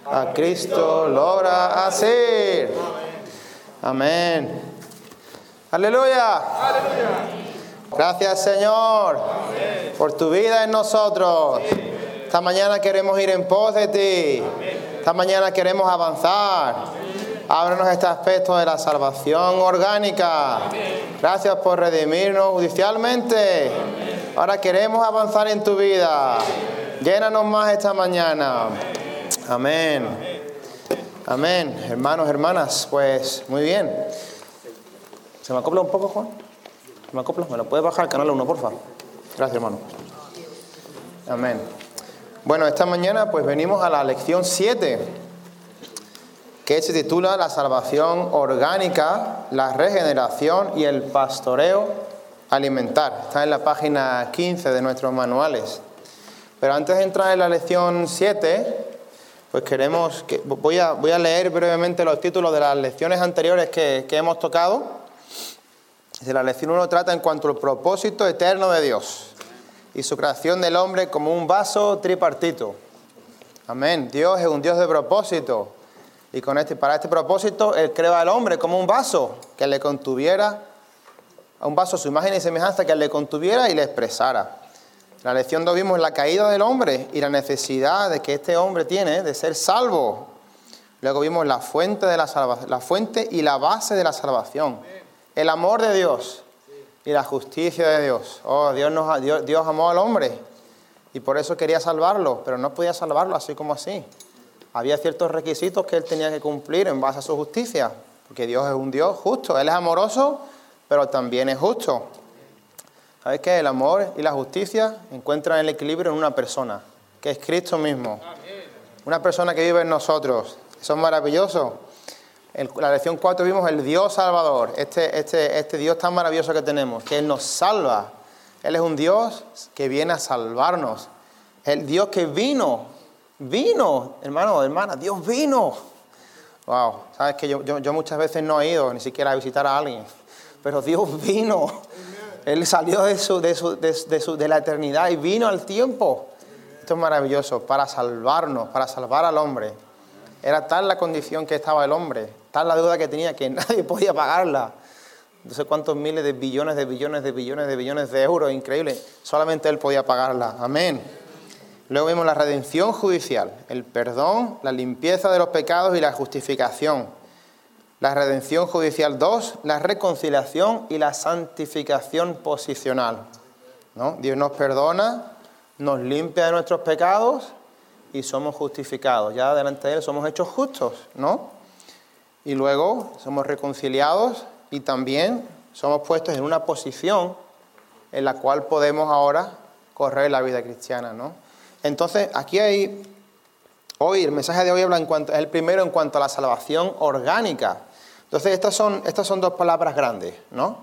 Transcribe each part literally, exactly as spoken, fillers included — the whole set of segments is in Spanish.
a Cristo logra hacer. Amén. Aleluya. Gracias, Señor, por tu vida en nosotros. Esta mañana queremos ir en pos de ti. Esta mañana queremos avanzar. Ábrenos este aspecto de la salvación orgánica. Gracias por redimirnos judicialmente. Ahora queremos avanzar en tu vida. Llénanos más esta mañana. Amén. Amén. Hermanos, hermanas, pues muy bien. ¿Se me acopla un poco, Juan? ¿Se me acopla? ¿Me lo puedes bajar al canal uno, por favor? Gracias, hermano. Amén. Bueno, esta mañana pues venimos a la lección siete, que se titula La salvación orgánica, la regeneración y el pastoreo alimentar. Está en la página quince de nuestros manuales. Pero antes de entrar en la lección siete, pues queremos que voy a, voy a leer brevemente los títulos de las lecciones anteriores que, que hemos tocado. De la lección uno trata en cuanto al propósito eterno de Dios y su creación del hombre como un vaso tripartito. Amén. Dios es un Dios de propósito. Y con este, para este propósito, Él creó al hombre como un vaso que le contuviera, a un vaso a su imagen y semejanza que le contuviera y le expresara. En la lección dos vimos la caída del hombre y la necesidad de que este hombre tiene de ser salvo. Luego vimos la fuente de la salvación, la fuente y la base de la salvación. El amor de Dios y la justicia de Dios. Oh, Dios, nos, Dios, Dios amó al hombre y por eso quería salvarlo, pero no podía salvarlo así como así. Había ciertos requisitos que Él tenía que cumplir en base a su justicia, porque Dios es un Dios justo. Él es amoroso, pero también es justo. ¿Sabes qué? El amor y la justicia encuentran el equilibrio en una persona, que es Cristo mismo. Una persona que vive en nosotros. Eso es maravilloso. En la lección cuatro vimos el Dios Salvador, este, este, este Dios tan maravilloso que tenemos, que Él nos salva. Él es un Dios que viene a salvarnos. El Dios que vino, vino, hermano, hermana, Dios vino. Wow, sabes que yo, yo, yo muchas veces no he ido ni siquiera a visitar a alguien, pero Dios vino. Él salió de, su, de, su, de, de, su, de la eternidad y vino al tiempo. Esto es maravilloso, para salvarnos, para salvar al hombre. Era tal la condición que estaba el hombre, tal la deuda que tenía que nadie podía pagarla. No sé cuántos miles de billones, de billones, de billones, de billones de euros, increíble. Solamente Él podía pagarla. Amén. Luego vimos la redención judicial, el perdón, la limpieza de los pecados y la justificación. La redención judicial dos, la reconciliación y la santificación posicional. ¿No? Dios nos perdona, nos limpia de nuestros pecados y somos justificados. Ya delante de Él somos hechos justos, ¿no? Y luego somos reconciliados y también somos puestos en una posición en la cual podemos ahora correr la vida cristiana, ¿no? Entonces, aquí hay, hoy, el mensaje de hoy habla en cuanto, es el primero en cuanto a la salvación orgánica. Entonces, estas son, estas son dos palabras grandes, ¿no?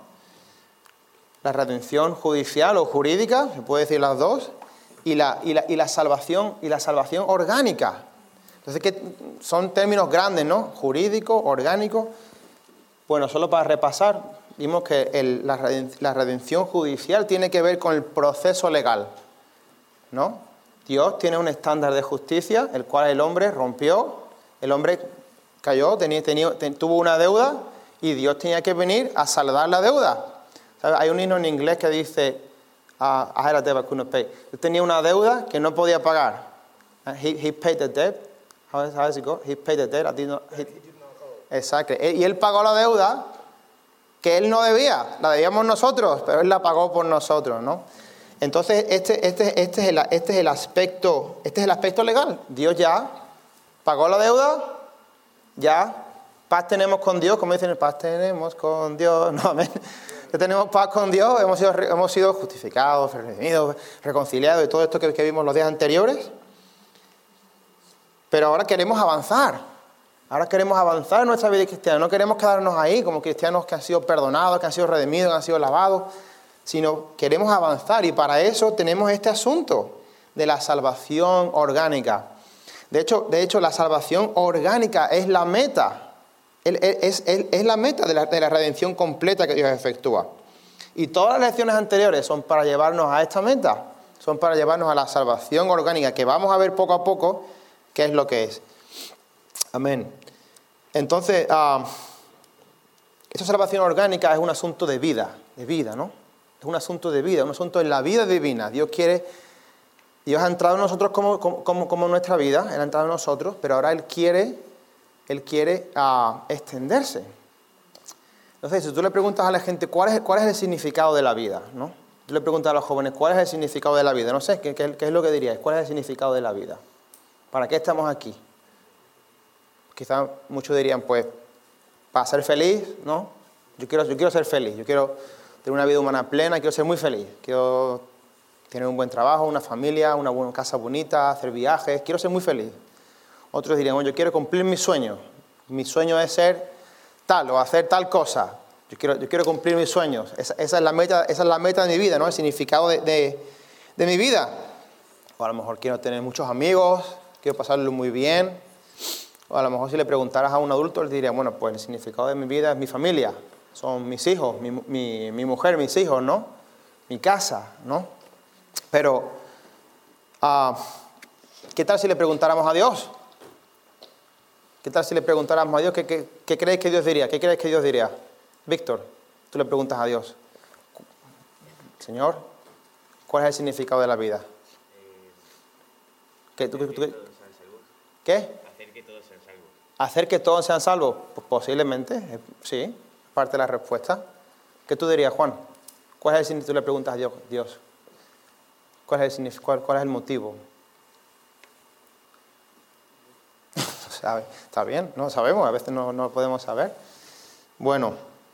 La redención judicial o jurídica, se puede decir las dos, y la, y la, y la salvación, y la salvación orgánica. Entonces, que son términos grandes, ¿no? Jurídico, orgánico. Bueno, solo para repasar, vimos que el, la, la redención judicial tiene que ver con el proceso legal, ¿no? Dios tiene un estándar de justicia, el cual el hombre rompió, el hombre cayó, tenía, tenía, ten, tuvo una deuda y Dios tenía que venir a saldar la deuda. ¿Sabes? Hay un himno en inglés que dice, uh, I had a debt I couldn't pay. Él tenía una deuda que no podía pagar. He, he paid the debt. How does, how does it go? He paid the debt. I did not, he, exacto. Y él pagó la deuda que él no debía. La debíamos nosotros, pero él la pagó por nosotros, ¿no? Entonces, este, este, este, es el, este, es el aspecto, este es el aspecto legal. Dios ya pagó la deuda, ya paz tenemos con Dios, como dicen, paz tenemos con Dios. No, amén. Ya tenemos paz con Dios, hemos sido, hemos sido justificados, redimidos, reconciliados y todo esto que, que vimos los días anteriores. Pero ahora queremos avanzar. Ahora queremos avanzar en nuestra vida cristiana. No queremos quedarnos ahí como cristianos que han sido perdonados, que han sido redimidos, que han sido lavados, sino queremos avanzar y para eso tenemos este asunto de la salvación orgánica. De hecho, de hecho la salvación orgánica es la meta, es, es, es, es la meta de la, de la redención completa que Dios efectúa. Y todas las lecciones anteriores son para llevarnos a esta meta, son para llevarnos a la salvación orgánica, que vamos a ver poco a poco qué es lo que es. Amén. Entonces, uh, esta salvación orgánica es un asunto de vida, de vida, ¿no? Es un asunto de vida, un asunto en la vida divina. Dios quiere, Dios ha entrado en nosotros como, como, como en nuestra vida, Él ha entrado en nosotros, pero ahora Él quiere, Él quiere uh, extenderse. Entonces, si tú le preguntas a la gente cuál es, cuál es el significado de la vida, ¿no? Tú le preguntas a los jóvenes cuál es el significado de la vida. No sé, ¿qué, qué, qué es lo que diríais? ¿Cuál es el significado de la vida? ¿Para qué estamos aquí? Quizás muchos dirían, pues, para ser feliz, ¿no? Yo quiero, yo quiero ser feliz, yo quiero tener una vida humana plena, quiero ser muy feliz, quiero tener un buen trabajo, una familia, una buena casa bonita, hacer viajes, quiero ser muy feliz. Otros dirían, bueno, yo quiero cumplir mis sueños, mi sueño es ser tal o hacer tal cosa, yo quiero, yo quiero cumplir mis sueños, esa, esa, es la meta, esa es la meta de mi vida, ¿no? El significado de, de, de mi vida. O a lo mejor quiero tener muchos amigos, quiero pasarlo muy bien. O a lo mejor si le preguntaras a un adulto, él diría, bueno, pues el significado de mi vida es mi familia, son mis hijos, mi, mi, mi mujer, mis hijos, ¿no? Mi casa, ¿no? Pero, uh, ¿qué tal si le preguntáramos a Dios? ¿Qué tal si le preguntáramos a Dios? ¿Qué, qué, qué crees que Dios diría? ¿Qué crees que Dios diría? Víctor, tú le preguntas a Dios, Señor, ¿cuál es el significado de la vida? ¿Qué? ¿Tú, tú, tú, ¿Qué? Hacer que todos sean salvos. ¿Hacer que todos sean salvos? Pues posiblemente, sí, parte de la respuesta. ¿Qué tú dirías, Juan? ¿Cuál es el significado? Tú le preguntas a Dios, Dios, ¿cuál es el significado? ¿Cuál, cuál es el motivo? No sabe. Está bien, no sabemos, a veces no, no lo podemos saber. Bueno,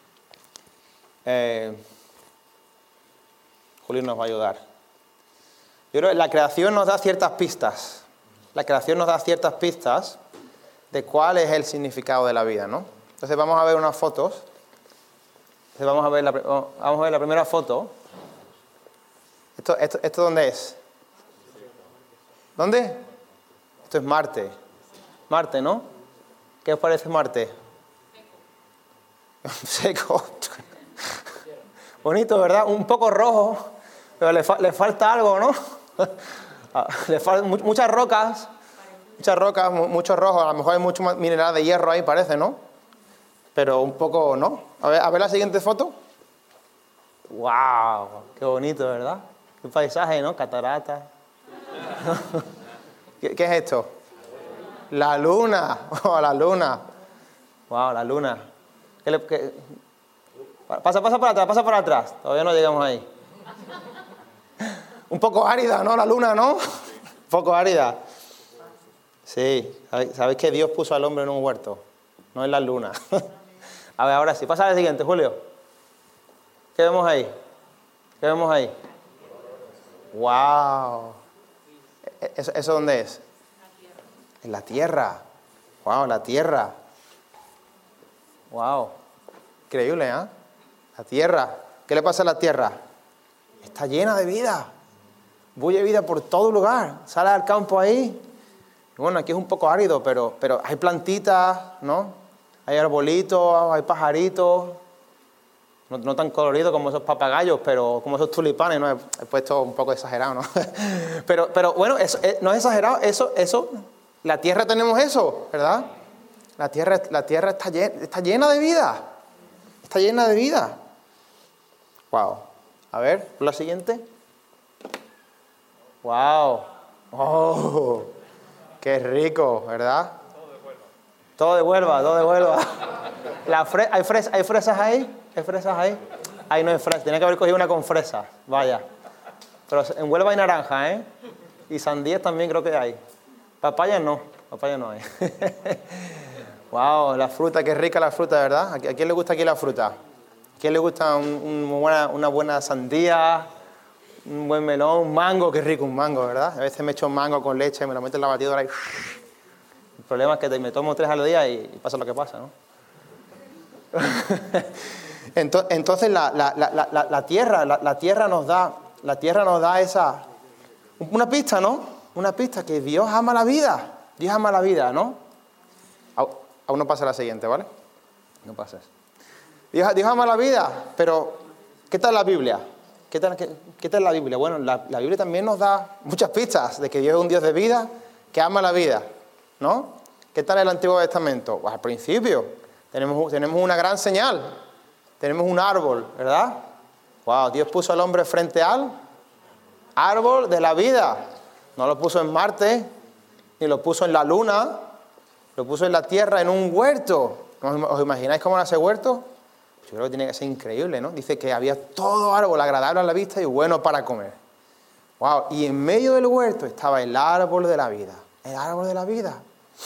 eh, Julio nos va a ayudar. Yo creo que la creación nos da ciertas pistas. La creación nos da ciertas pistas de cuál es el significado de la vida, ¿no? Entonces vamos a ver unas fotos. Entonces vamos a ver la, vamos a ver la primera foto. ¿Esto, esto, ¿Esto dónde es? ¿Dónde? Esto es Marte. Marte, ¿no? ¿Qué os parece Marte? Seco. Bonito, ¿verdad? Un poco rojo, pero le, fa- le falta algo, ¿no? Le faltan muchas rocas, muchas rocas, mucho rojo. A lo mejor hay mucho más mineral de hierro ahí, parece, ¿no? Pero un poco, ¿no? A ver, a ver la siguiente foto. ¡Wow! Qué bonito, ¿verdad? Qué paisaje, ¿no? Cataratas. ¿Qué, ¿Qué es esto? La luna. Oh, la luna. ¡Wow! La luna. ¿Qué le, qué? Pasa, pasa para atrás, pasa para atrás. Todavía no llegamos ahí. Un poco árida, ¿no? La luna, ¿no? Un poco árida. Sí. ¿Sabéis que Dios puso al hombre en un huerto? No en la luna. A ver, ahora sí. Pasa al siguiente, Julio. ¿Qué vemos ahí? ¿Qué vemos ahí? ¡Wow! ¿Eso, eso dónde es? En la tierra. ¡Wow! La tierra. ¡Wow! Increíble, ¿eh? La tierra. ¿Qué le pasa a la tierra? Está llena de vida. Bulle vida por todo lugar. Sale al campo ahí. Y bueno, aquí es un poco árido, pero, pero hay plantitas, ¿no? Hay arbolitos, hay pajaritos. No, no tan coloridos como esos papagayos, pero como esos tulipanes, ¿no? He, he puesto un poco exagerado, ¿no? pero, pero bueno, eso, no es exagerado. Eso, eso, la tierra tenemos eso, ¿verdad? La tierra, la tierra está, llena, está llena de vida. Está llena de vida. Wow. A ver, la siguiente. Wow. Oh, qué rico, ¿verdad? Todo de Huelva. Todo de Huelva, todo de Huelva. La fre- ¿hay, fres- ¿Hay fresas ahí? ¿Hay fresas ahí? Ahí no hay fresas. Tenía que haber cogido una con fresas. Vaya. Pero en Huelva hay naranja, ¿eh? Y sandías también creo que hay. Papaya no. Papaya no hay. Wow, la fruta, qué rica la fruta, ¿verdad? ¿A quién le gusta aquí la fruta? ¿A quién le gusta un, un buena, una buena sandía? Un buen melón, un mango, qué rico un mango, ¿verdad? A veces me echo un mango con leche y me lo meto en la batidora y... El problema es que me tomo tres al día y, y pasa lo que pasa, ¿no? Entonces la, la, la, la, la tierra, la, la tierra nos da, la tierra nos da esa, una pista, ¿no? Una pista que Dios ama la vida, Dios ama la vida, ¿no? Aún no pasa la siguiente, ¿vale? No pases. Dios, Dios ama la vida, pero ¿qué tal la Biblia? ¿Qué tal, qué, qué tal la Biblia? Bueno, la, la Biblia también nos da muchas pistas de que Dios es un Dios de vida, que ama la vida, ¿no? ¿Qué tal el Antiguo Testamento? Pues al principio tenemos, tenemos una gran señal. Tenemos un árbol, ¿verdad? Wow, Dios puso al hombre frente al árbol de la vida. No lo puso en Marte, ni lo puso en la luna, lo puso en la tierra, en un huerto. ¿Os imagináis cómo era ese huerto? Yo creo que tiene que ser increíble, ¿no? Dice que había todo árbol agradable a la vista y bueno para comer. Wow, y en medio del huerto estaba el árbol de la vida. El árbol de la vida.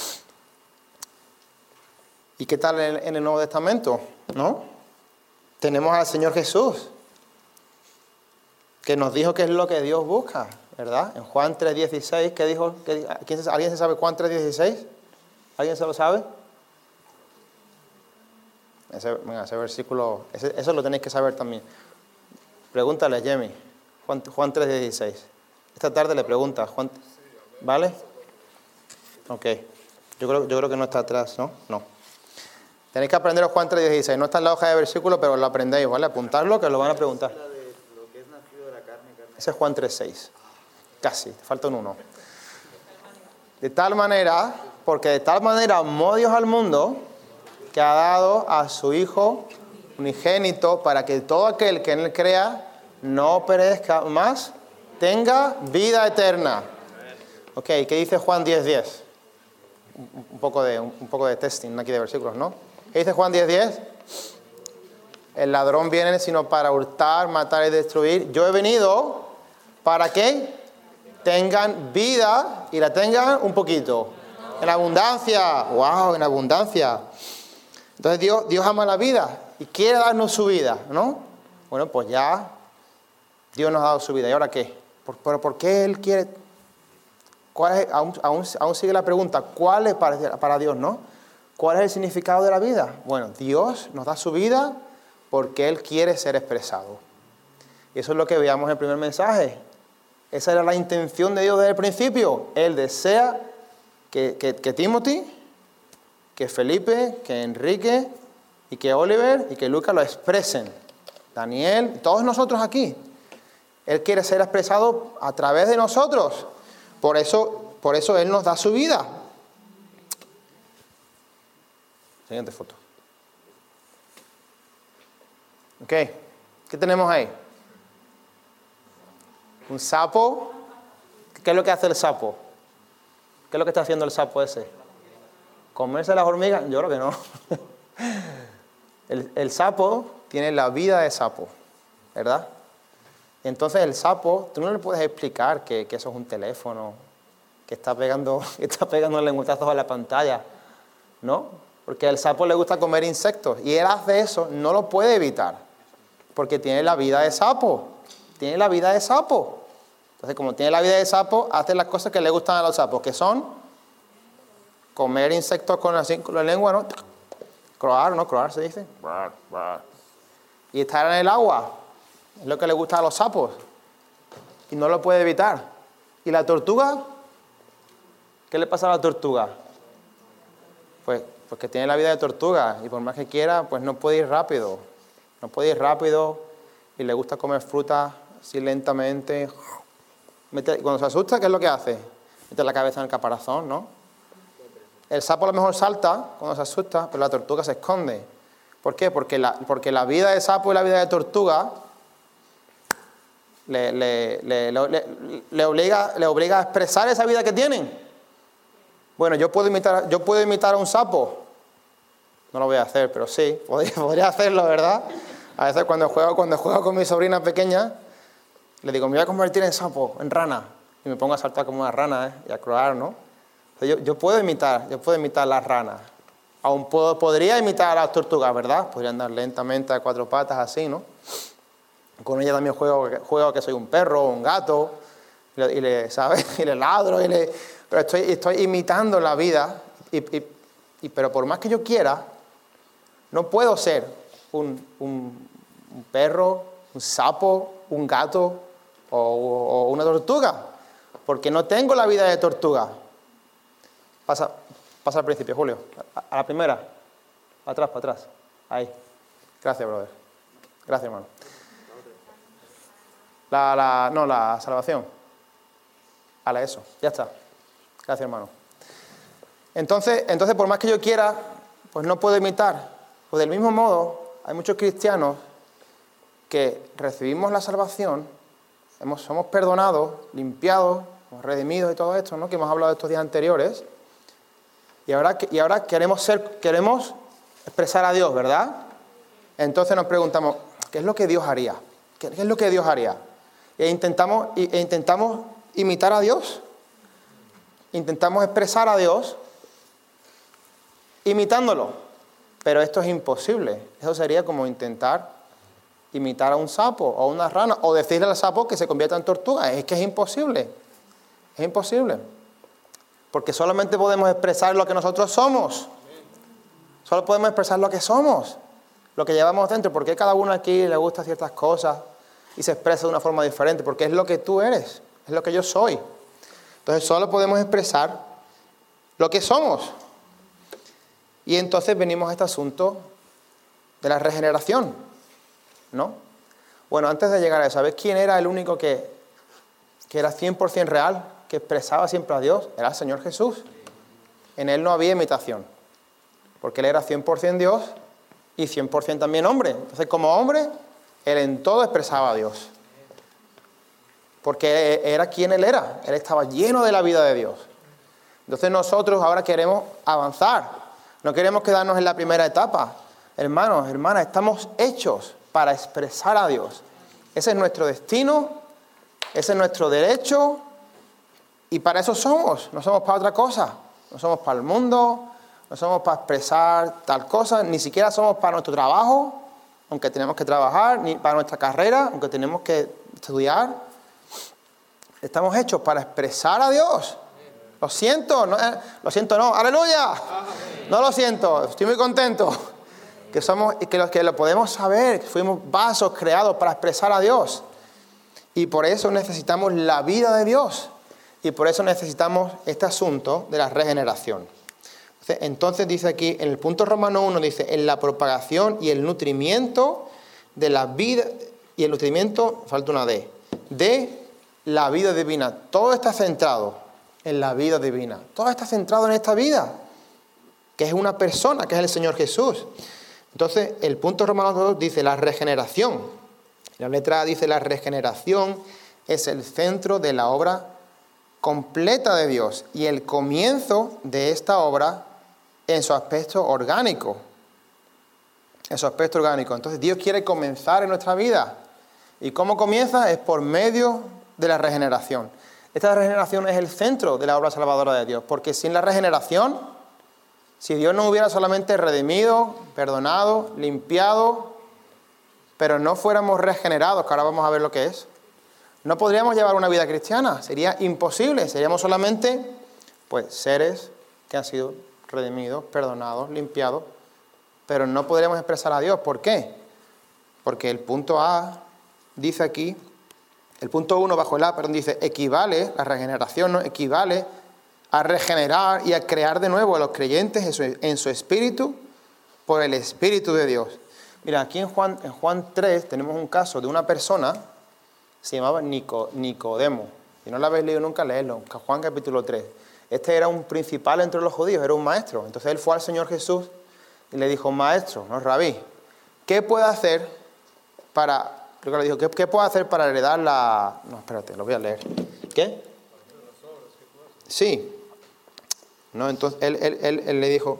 ¿Y qué tal en, en el Nuevo Testamento? ¿No? Tenemos al Señor Jesús, que nos dijo qué es lo que Dios busca, ¿verdad? En Juan tres dieciséis, ¿qué dijo? ¿Qué, ¿quién, ¿Alguien se sabe Juan tres dieciséis? ¿Alguien se lo sabe? Ese, venga, ese versículo, ese, eso lo tenéis que saber también. Pregúntale, Jimmy. Juan, Juan tres dieciséis. Esta tarde le preguntas, Juan, ¿vale? Ok. Yo creo, yo creo que no está atrás, ¿no? No. Tenéis que aprender Juan tres dieciséis. No está en la hoja de versículo, pero lo aprendéis, ¿vale? Apuntarlo, que lo van a preguntar. Ese es Juan tres seis. Casi, falta un uno. De tal manera, porque de tal manera amó Dios al mundo, que ha dado a su Hijo unigénito, para que todo aquel que en él crea no perezca más, tenga vida eterna. Ok, ¿qué dice Juan diez diez? Un, un, poco de, un, un poco de testing aquí de versículos, ¿no? ¿Qué dice Juan diez diez? El ladrón viene sino para hurtar, matar y destruir. Yo he venido para que tengan vida y la tengan un poquito. En abundancia. ¡Wow! En abundancia. Entonces Dios, Dios ama la vida y quiere darnos su vida, ¿no? Bueno, pues ya Dios nos ha dado su vida. ¿Y ahora qué? ¿Por, por, por qué Él quiere? ¿Cuál es, aún, aún, aún sigue la pregunta, ¿cuál es para, para Dios, no? ¿Cuál es el significado de la vida? Bueno, Dios nos da su vida porque Él quiere ser expresado. Y eso es lo que veíamos en el primer mensaje. Esa era la intención de Dios desde el principio. Él desea que, que, que Timothy, que Felipe, que Enrique y que Oliver y que Lucas lo expresen. Daniel, todos nosotros aquí. Él quiere ser expresado a través de nosotros. Por eso, por eso Él nos da su vida. Siguiente foto. Ok, ¿qué tenemos ahí? Un sapo. ¿Qué es lo que hace el sapo? ¿Qué es lo que está haciendo el sapo ese? ¿Comerse las hormigas? Yo creo que no. El, el sapo tiene la vida de sapo, ¿verdad? Entonces el sapo, tú no le puedes explicar que, que eso es un teléfono, que está pegando, que está pegando lengüetazos a la pantalla, ¿no? Porque al sapo le gusta comer insectos y él hace eso, no lo puede evitar, porque tiene la vida de sapo, tiene la vida de sapo. Entonces, como tiene la vida de sapo, hace las cosas que le gustan a los sapos, que son comer insectos con la, con la lengua, ¿no? Croar, ¿no? Croar se dice. Y estar en el agua, es lo que le gusta a los sapos. Y no lo puede evitar. ¿Y la tortuga? ¿Qué le pasa a la tortuga? Pues, pues que tiene la vida de tortuga y por más que quiera, pues no puede ir rápido. No puede ir rápido y le gusta comer fruta así lentamente. Mete, cuando se asusta, ¿qué es lo que hace? Mete la cabeza en el caparazón, ¿no? El sapo a lo mejor salta cuando se asusta, pero la tortuga se esconde. ¿Por qué? Porque la, porque la vida de sapo y la vida de tortuga le, le, le, le, le, obliga, le obliga a expresar esa vida que tienen. Bueno, yo puedo imitar, yo puedo imitar a un sapo. No lo voy a hacer, pero sí, podría, podría hacerlo, ¿verdad? A veces cuando juego, cuando juego con mi sobrina pequeña, le digo, me voy a convertir en sapo, en rana. Y me pongo a saltar como una rana, ¿eh? Y a croar, ¿no? Yo, yo puedo imitar, yo puedo imitar las ranas. Aún puedo, podría imitar a las tortugas, ¿verdad? Podría andar lentamente a cuatro patas así, ¿no? Con ella también juego, juego que soy un perro o un gato. Y le, y le, ¿sabes? Y le ladro. Y le, pero estoy, estoy imitando la vida. Y, y, y, pero por más que yo quiera, no puedo ser un, un, un perro, un sapo, un gato o, o una tortuga. Porque no tengo la vida de tortuga. Pasa, pasa al principio, Julio. A, a la primera. Para atrás, para atrás. Ahí. Gracias, brother. Gracias, hermano. La, la, no, la salvación. A la eso. Ya está. Gracias, hermano. Entonces, entonces, por más que yo quiera, pues no puedo imitar. Pues del mismo modo, hay muchos cristianos que recibimos la salvación, hemos, somos perdonados, limpiados, redimidos y todo esto, ¿no? Que hemos hablado estos días anteriores. Y ahora, y ahora queremos ser, queremos expresar a Dios, ¿verdad? Entonces nos preguntamos, ¿qué es lo que Dios haría? ¿Qué, qué es lo que Dios haría? E intentamos, e intentamos imitar a Dios. Intentamos expresar a Dios imitándolo. Pero esto es imposible. Eso sería como intentar imitar a un sapo o a una rana, o decirle al sapo que se convierta en tortuga. Es que es imposible. Es imposible. Porque solamente podemos expresar lo que nosotros somos. Solo podemos expresar lo que somos, lo que llevamos dentro. Porque cada uno aquí le gusta ciertas cosas y se expresa de una forma diferente. Porque es lo que tú eres, es lo que yo soy. Entonces solo podemos expresar lo que somos. Y entonces venimos a este asunto de la regeneración, ¿no? Bueno, antes de llegar a eso, ¿sabes quién era el único que, que era cien por ciento real, que expresaba siempre a Dios? Era el Señor Jesús. En Él no había imitación, porque Él era cien por ciento Dios y cien por ciento también hombre. Entonces, como hombre, Él en todo expresaba a Dios. Porque era quien Él era. Él estaba lleno de la vida de Dios. Entonces nosotros ahora queremos avanzar. No queremos quedarnos en la primera etapa. Hermanos, hermanas, estamos hechos para expresar a Dios. Ese es nuestro destino, ese es nuestro derecho, y para eso somos. No somos para otra cosa. No somos para el mundo, no somos para expresar tal cosa, ni siquiera somos para nuestro trabajo, aunque tenemos que trabajar, ni para nuestra carrera, aunque tenemos que estudiar. Estamos hechos para expresar a Dios. Lo siento, no, eh, lo siento no, aleluya. No lo siento, estoy muy contento. Que somos, que lo, que lo podemos saber, que fuimos vasos creados para expresar a Dios. Y por eso necesitamos la vida de Dios. Y por eso necesitamos este asunto de la regeneración. Entonces dice aquí, en el punto Romano uno, dice, en la propagación y el nutrimiento de la vida, y el nutrimiento, falta una D, de la vida divina. Todo está centrado en la vida divina. Todo está centrado en esta vida, que es una persona, que es el Señor Jesús. Entonces, el punto Romano dos dice la regeneración. La letra A dice la regeneración es el centro de la obra completa de Dios y el comienzo de esta obra en su aspecto orgánico. En su aspecto orgánico. Entonces, Dios quiere comenzar en nuestra vida. ¿Y cómo comienza? Es por medio de la regeneración. Esta regeneración es el centro de la obra salvadora de Dios, porque sin la regeneración, si Dios nos hubiera solamente redimido, perdonado, limpiado, pero no fuéramos regenerados, que ahora vamos a ver lo que es, no podríamos llevar una vida cristiana, sería imposible, seríamos solamente pues, seres que han sido redimidos, perdonados, limpiados, pero no podríamos expresar a Dios. ¿Por qué? Porque el punto A dice aquí, el punto uno bajo el A, perdón, dice, equivale, la regeneración, ¿no? Equivale a regenerar y a crear de nuevo a los creyentes en su, en su espíritu por el Espíritu de Dios. Mira, aquí en Juan, en Juan tres tenemos un caso de una persona, se llamaba Nico, Nicodemo. Si no lo habéis leído nunca, leedlo, Juan capítulo tres. Este era un principal entre los judíos, era un maestro. Entonces él fue al Señor Jesús y le dijo, maestro, no rabí, ¿qué puedo hacer para... Creo que le dijo, ¿qué, ¿qué puedo hacer para heredar la...? No, espérate, lo voy a leer. ¿Qué? Sí. No, entonces él, él, él, él le dijo...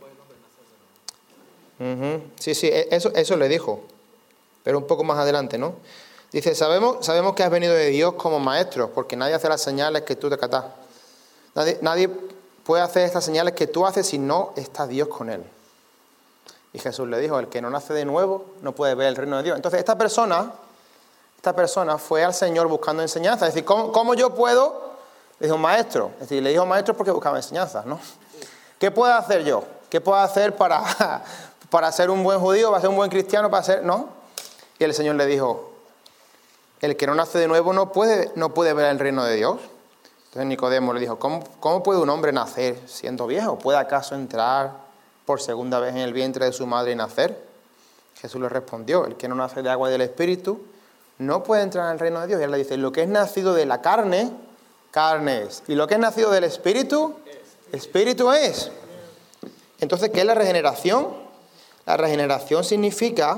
Uh-huh. Sí, sí, eso, eso le dijo. Pero un poco más adelante, ¿no? Dice, sabemos, sabemos que has venido de Dios como maestro, porque nadie hace las señales que tú te catás. Nadie, nadie puede hacer estas señales que tú haces si no está Dios con él. Y Jesús le dijo, el que no nace de nuevo no puede ver el reino de Dios. Entonces esta persona, esta persona fue al Señor buscando enseñanza. Es decir, ¿cómo, cómo yo puedo? Le dijo, maestro. Es decir, le dijo maestro porque buscaba enseñanza, ¿no? ¿Qué puedo hacer yo? ¿Qué puedo hacer para, para ser un buen judío, para ser un buen cristiano, para ser...? ¿No? Y el Señor le dijo, el que no nace de nuevo no puede, no puede ver el reino de Dios. Entonces Nicodemo le dijo, ¿cómo, cómo puede un hombre nacer siendo viejo? ¿Puede acaso entrar por segunda vez en el vientre de su madre y nacer? Jesús le respondió, el que no nace de agua y del Espíritu no puede entrar en el reino de Dios. Y él le dice, lo que es nacido de la carne, carne es. Y lo que es nacido del Espíritu, Espíritu es. Entonces, ¿qué es la regeneración? La regeneración significa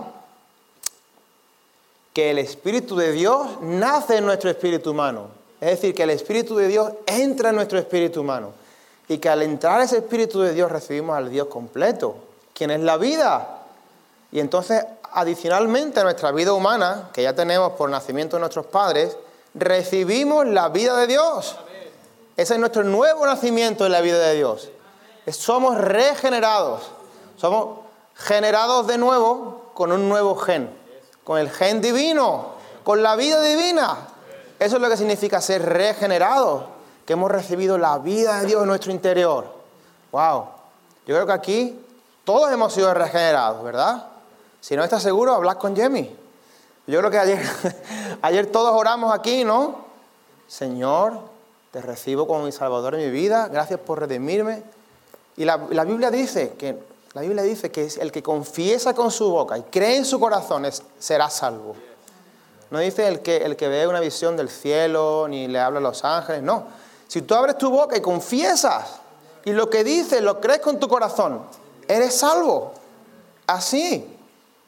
que el Espíritu de Dios nace en nuestro espíritu humano. Es decir, que el Espíritu de Dios entra en nuestro espíritu humano. Y que al entrar ese Espíritu de Dios recibimos al Dios completo, quien es la vida. Y entonces, adicionalmente a nuestra vida humana, que ya tenemos por nacimiento de nuestros padres, recibimos la vida de Dios. Ese es nuestro nuevo nacimiento en la vida de Dios. Somos regenerados. Somos generados de nuevo con un nuevo gen. Con el gen divino. Con la vida divina. Eso es lo que significa ser regenerados. Que hemos recibido la vida de Dios en nuestro interior. Wow. Yo creo que aquí todos hemos sido regenerados, ¿verdad? Si no estás seguro, hablad con Jamie. Yo creo que ayer, ayer todos oramos aquí, ¿no? Señor, te recibo como mi Salvador en mi vida. Gracias por redimirme. Y la, la Biblia dice que la Biblia dice que el que confiesa con su boca y cree en su corazón es, será salvo. No dice el que, el que ve una visión del cielo, ni le habla a los ángeles, no. Si tú abres tu boca y confiesas, y lo que dices lo crees con tu corazón, eres salvo. Así.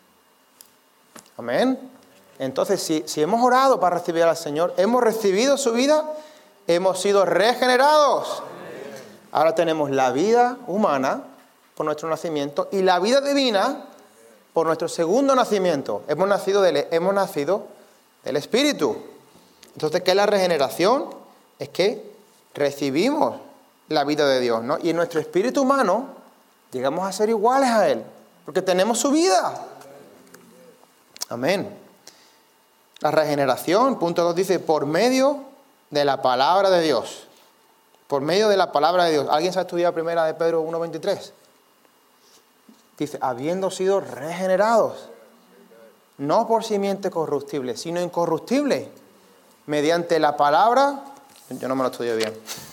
Amén. Entonces, si, si hemos orado para recibir al Señor, hemos recibido su vida, hemos sido regenerados. Ahora tenemos la vida humana por nuestro nacimiento y la vida divina por nuestro segundo nacimiento. Hemos nacido del, hemos nacido del Espíritu. Entonces, ¿qué es la regeneración? Es que recibimos la vida de Dios, ¿no? Y en nuestro espíritu humano llegamos a ser iguales a Él, porque tenemos su vida. Amén. La regeneración, punto dos, dice, por medio de la palabra de Dios. Por medio de la palabra de Dios. ¿Alguien se ha estudiado primera de Pedro uno veintitrés? Dice, habiendo sido regenerados, no por simiente corruptible, sino incorruptible, mediante la palabra, yo no me lo estudié bien,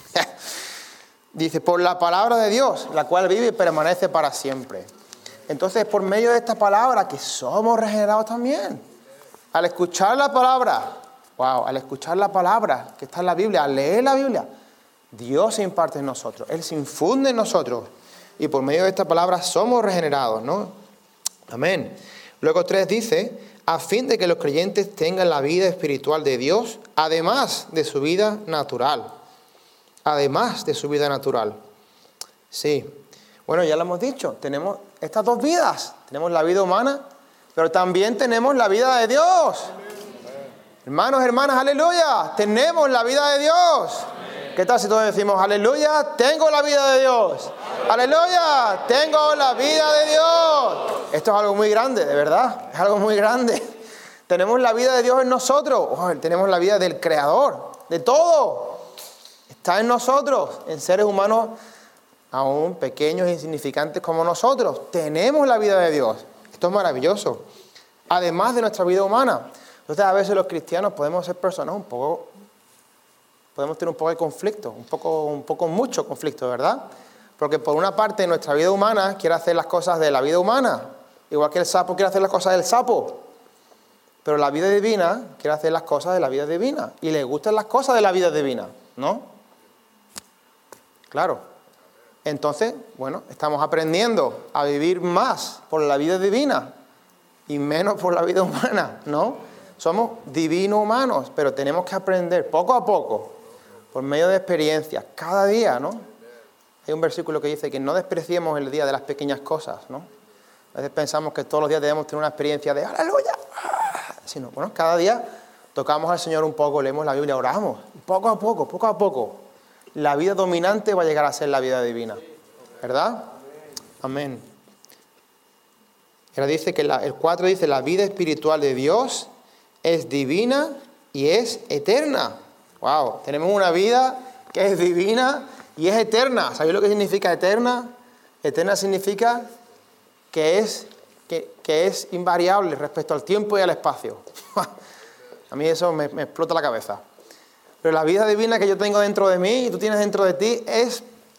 dice, por la palabra de Dios, la cual vive y permanece para siempre. Entonces, por medio de esta palabra, que somos regenerados también. Al escuchar la palabra, wow, al escuchar la palabra que está en la Biblia, al leer la Biblia, Dios se imparte en nosotros, Él se infunde en nosotros. Y por medio de esta palabra somos regenerados, ¿no? Amén. Luego tres dice, a fin de que los creyentes tengan la vida espiritual de Dios, además de su vida natural. Además de su vida natural. Sí. Bueno, ya lo hemos dicho, tenemos estas dos vidas. Tenemos la vida humana, pero también tenemos la vida de Dios. Hermanos, hermanas, aleluya. Tenemos la vida de Dios. ¿Qué tal si todos decimos, aleluya, tengo la vida de Dios? Aleluya, tengo la vida de Dios. Esto es algo muy grande, de verdad. Es algo muy grande. Tenemos la vida de Dios en nosotros. Oh, tenemos la vida del Creador, de todo. Está en nosotros, en seres humanos aún pequeños e insignificantes como nosotros. Tenemos la vida de Dios. Esto es maravilloso. Además de nuestra vida humana. Entonces, a veces los cristianos podemos ser personas un poco... Podemos tener un poco de conflicto, un poco, un poco mucho conflicto, ¿verdad? Porque por una parte nuestra vida humana quiere hacer las cosas de la vida humana, igual que el sapo quiere hacer las cosas del sapo. Pero la vida divina quiere hacer las cosas de la vida divina. Y le gustan las cosas de la vida divina, ¿no? Claro. Entonces, bueno, estamos aprendiendo a vivir más por la vida divina y menos por la vida humana, ¿no? Somos divino humanos, pero tenemos que aprender poco a poco, por medio de experiencias, cada día, ¿no? Hay un versículo que dice que no despreciemos el día de las pequeñas cosas, ¿no? A veces pensamos que todos los días debemos tener una experiencia de ¡aleluya! Sino, bueno, cada día tocamos al Señor un poco, leemos la Biblia, oramos. Y poco a poco, poco a poco, la vida dominante va a llegar a ser la vida divina. ¿Verdad? Amén. Ahora dice que la, el cuatro dice, la vida espiritual de Dios es divina y es eterna. Wow, tenemos una vida que es divina y es eterna. ¿Sabéis lo que significa eterna? Eterna significa que es, que, que es invariable respecto al tiempo y al espacio. A mí eso me, me explota la cabeza. Pero la vida divina que yo tengo dentro de mí y tú tienes dentro de ti es,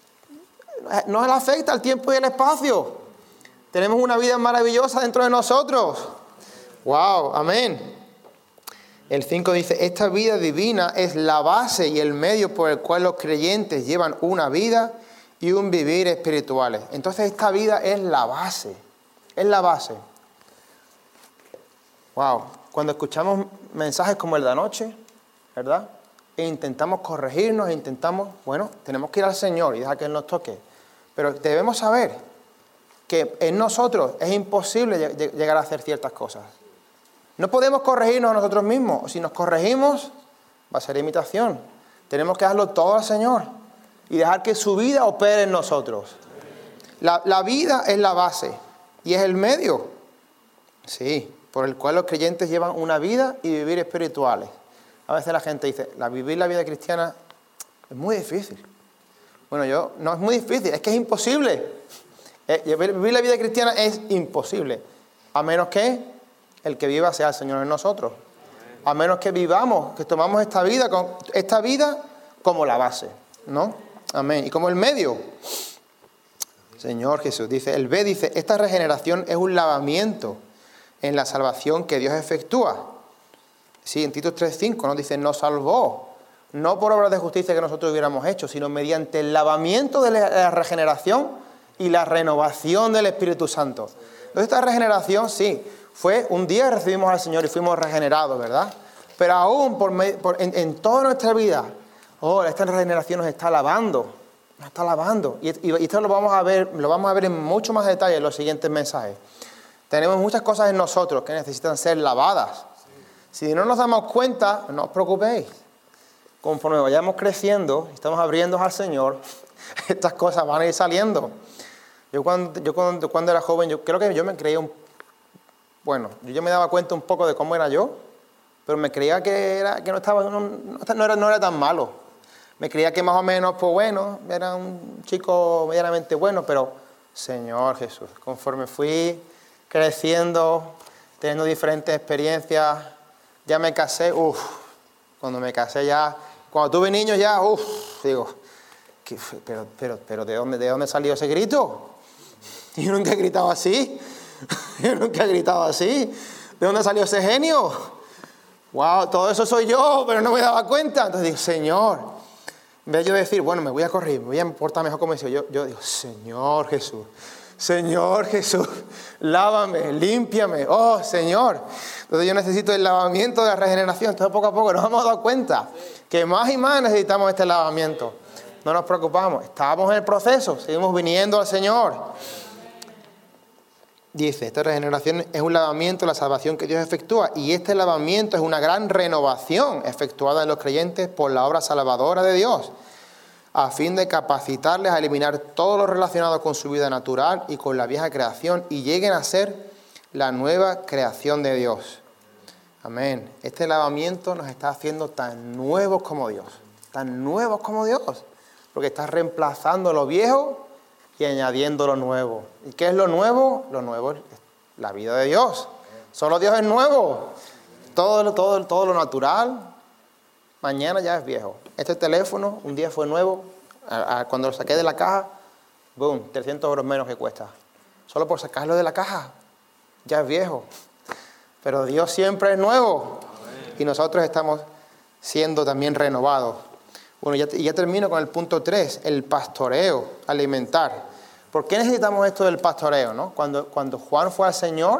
no le afecta al tiempo y al espacio. Tenemos una vida maravillosa dentro de nosotros. Wow, amén. El cinco dice, esta vida divina es la base y el medio por el cual los creyentes llevan una vida y un vivir espirituales. Entonces esta vida es la base, es la base. Wow, cuando escuchamos mensajes como el de anoche, ¿verdad? E intentamos corregirnos, e intentamos, bueno, tenemos que ir al Señor y dejar que Él nos toque. Pero debemos saber que en nosotros es imposible llegar a hacer ciertas cosas. No podemos corregirnos a nosotros mismos. Si nos corregimos, va a ser imitación. Tenemos que darlo todo al Señor y dejar que su vida opere en nosotros. La, la vida es la base y es el medio, sí, por el cual los creyentes llevan una vida y vivir espirituales. A veces la gente dice, la, vivir la vida cristiana es muy difícil. Bueno, yo, no es muy difícil, es que es imposible. Eh, vivir la vida cristiana es imposible, a menos que el que viva sea el Señor en nosotros. A menos que vivamos, que tomamos esta vida, con, esta vida como la base, ¿no? Amén. Y como el medio. Señor Jesús, dice, el B dice, esta regeneración es un lavamiento en la salvación que Dios efectúa. Sí, en Tito tres cinco nos dice, nos salvó, no por obras de justicia que nosotros hubiéramos hecho, sino mediante el lavamiento de la regeneración y la renovación del Espíritu Santo. Entonces esta regeneración, sí, fue un día que recibimos al Señor y fuimos regenerados, ¿verdad? Pero aún por, por, en, en toda nuestra vida, oh, esta regeneración nos está lavando, nos está lavando. Y, y, y esto lo vamos a ver, lo vamos a ver en mucho más detalle en los siguientes mensajes. Tenemos muchas cosas en nosotros que necesitan ser lavadas. Si no nos damos cuenta, no os preocupéis. Conforme vayamos creciendo, estamos abriendo al Señor, estas cosas van a ir saliendo. Yo cuando, yo cuando, cuando era joven, yo creo que yo me creía un... Bueno, yo ya me daba cuenta un poco de cómo era yo, pero me creía que, era, que no, estaba, no, no, era, no era tan malo. Me creía que más o menos, pues bueno, era un chico medianamente bueno, pero Señor Jesús, conforme fui creciendo, teniendo diferentes experiencias, ya me casé, uff, cuando me casé ya, cuando tuve niños ya, uff, digo, ¿qué, pero, pero, pero ¿de dónde, ¿de dónde salió ese grito? Yo nunca he gritado así, yo nunca he gritado así, ¿de dónde salió ese genio? Wow, todo eso soy yo, pero no me daba cuenta. Entonces digo, Señor, en vez de yo decir, bueno, me voy a corregir, me voy a portar mejor como decía, yo, yo digo, Señor Jesús, Señor Jesús, lávame, límpiame, oh Señor. Entonces yo necesito el lavamiento de la regeneración. Entonces poco a poco nos hemos dado cuenta que más y más necesitamos este lavamiento. No nos preocupamos, estamos en el proceso, seguimos viniendo al Señor. Dice, esta regeneración es un lavamiento, la salvación que Dios efectúa, y este lavamiento es una gran renovación efectuada en los creyentes por la obra salvadora de Dios, a fin de capacitarles a eliminar todo lo relacionado con su vida natural y con la vieja creación, y lleguen a ser la nueva creación de Dios. Amén. Este lavamiento nos está haciendo tan nuevos como Dios, tan nuevos como Dios, porque está reemplazando lo viejo y añadiendo lo nuevo. ¿Y qué es lo nuevo? Lo nuevo es la vida de Dios. Solo Dios es nuevo. Todo, todo, todo lo natural, mañana ya es viejo. Este teléfono un día fue nuevo, a, a, cuando lo saqué de la caja, boom, trescientos euros menos que cuesta. Solo por sacarlo de la caja, ya es viejo. Pero Dios siempre es nuevo. Y nosotros estamos siendo también renovados. Bueno, ya, ya termino con el punto tres, el pastoreo, alimentar. ¿Por qué necesitamos esto del pastoreo, no? Cuando, cuando Juan fue al Señor,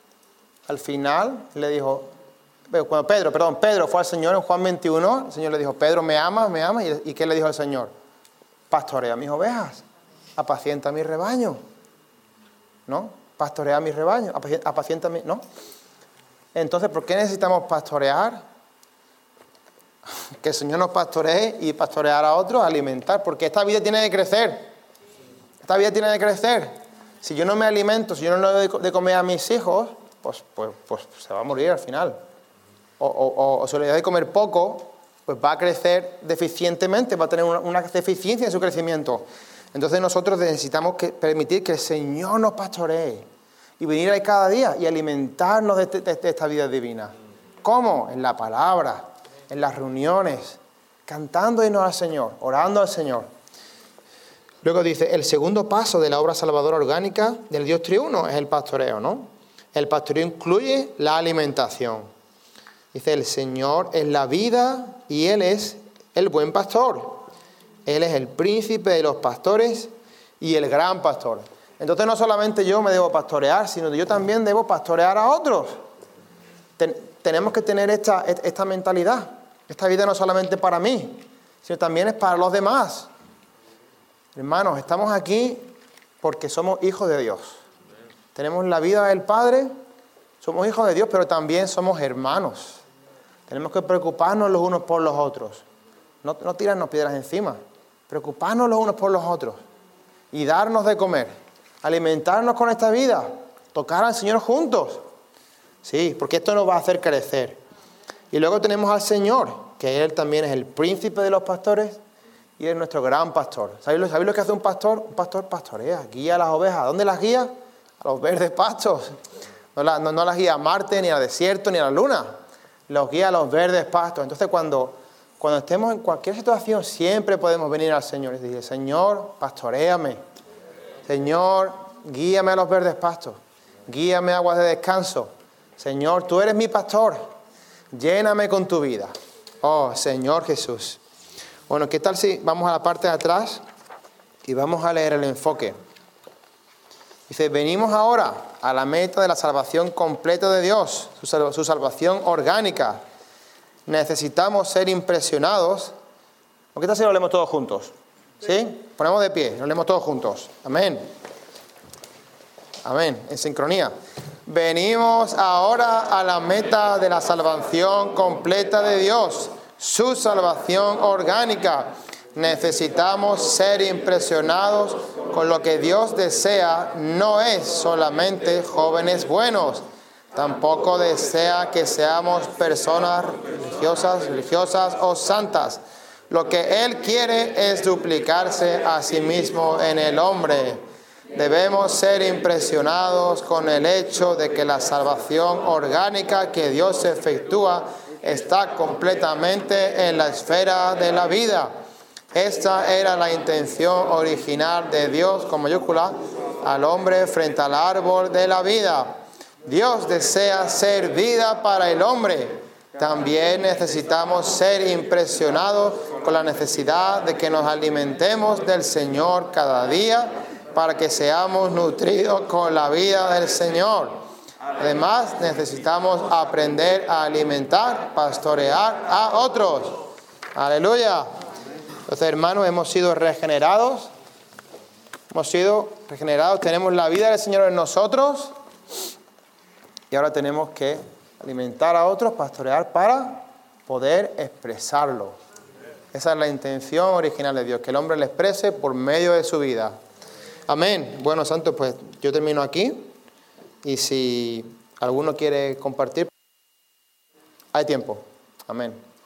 al final le dijo, cuando Pedro, perdón, Pedro fue al Señor en Juan veintiuno, el Señor le dijo, Pedro, ¿me amas? ¿Me amas? ¿Y, y qué le dijo el Señor? Pastorea mis ovejas, apacienta mi rebaño, ¿no? Pastorea mi rebaño, apacienta mi, ¿no? Entonces, ¿por qué necesitamos pastorear? Que el Señor nos pastoree y pastorear a otros, alimentar, porque esta vida tiene que crecer. Esta vida tiene que crecer. Si yo no me alimento, si yo no le doy de comer a mis hijos, pues, pues, pues se va a morir al final. O, o, o si le doy de comer poco, pues va a crecer deficientemente, va a tener una, una deficiencia en su crecimiento. Entonces nosotros necesitamos que, permitir que el Señor nos pastoree y venir ahí cada día y alimentarnos de, de, de esta vida divina. ¿Cómo? En la palabra, en las reuniones, cantando himnos al Señor, orando al Señor. Luego dice, el segundo paso de la obra salvadora orgánica del Dios triuno es el pastoreo, ¿no? El pastoreo incluye la alimentación. Dice, el Señor es la vida y Él es el buen pastor. Él es el príncipe de los pastores y el gran pastor. Entonces no solamente yo me debo pastorear, sino que yo también debo pastorear a otros. Ten, tenemos que tener esta, esta mentalidad. Esta vida no es solamente para mí, sino también es para los demás. Hermanos, estamos aquí porque somos hijos de Dios. Tenemos la vida del Padre, somos hijos de Dios, pero también somos hermanos. Tenemos que preocuparnos los unos por los otros. No, no tirarnos piedras encima. Preocuparnos los unos por los otros. Y darnos de comer. Alimentarnos con esta vida. Tocar al Señor juntos. Sí, porque esto nos va a hacer crecer. Y luego tenemos al Señor, que Él también es el príncipe de los pastores y es nuestro gran pastor. ¿Sabéis lo, ¿sabéis lo que hace un pastor? Un pastor pastorea, guía a las ovejas. ¿A dónde las guía? A los verdes pastos. No, la, no, no las guía a Marte, ni al desierto, ni a la luna. Los guía a los verdes pastos. Entonces cuando, cuando estemos en cualquier situación, siempre podemos venir al Señor y decir, Señor, pastoréame. Señor, guíame a los verdes pastos. Guíame a aguas de descanso. Señor, tú eres mi pastor. Lléname con tu vida. Oh, Señor Jesús. Bueno, ¿qué tal si vamos a la parte de atrás y vamos a leer el enfoque? Dice, venimos ahora a la meta de la salvación completa de Dios, su, sal- su salvación orgánica. Necesitamos ser impresionados. ¿O qué tal si lo leemos todos juntos? ¿Sí? Ponemos de pie, lo leemos todos juntos. Amén. Amén, en sincronía. Venimos ahora a la meta de la salvación completa de Dios, su salvación orgánica. Necesitamos ser impresionados con lo que Dios desea. No es solamente jóvenes buenos, tampoco desea que seamos personas religiosas, religiosas o santas. Lo que Él quiere es duplicarse a sí mismo en el hombre. Debemos ser impresionados con el hecho de que la salvación orgánica que Dios efectúa está completamente en la esfera de la vida. Esta era la intención original de Dios, con mayúscula, al hombre frente al árbol de la vida. Dios desea ser vida para el hombre. También necesitamos ser impresionados con la necesidad de que nos alimentemos del Señor cada día para que seamos nutridos con la vida del Señor. Además, necesitamos aprender a alimentar, pastorear a otros. Aleluya. Entonces, hermanos, hemos sido regenerados. Hemos sido regenerados. Tenemos la vida del Señor en nosotros. Y ahora tenemos que alimentar a otros, pastorear para poder expresarlo. Esa es la intención original de Dios, que el hombre le exprese por medio de su vida. Amén. Bueno, santos, pues yo termino aquí. Y si alguno quiere compartir, hay tiempo. Amén.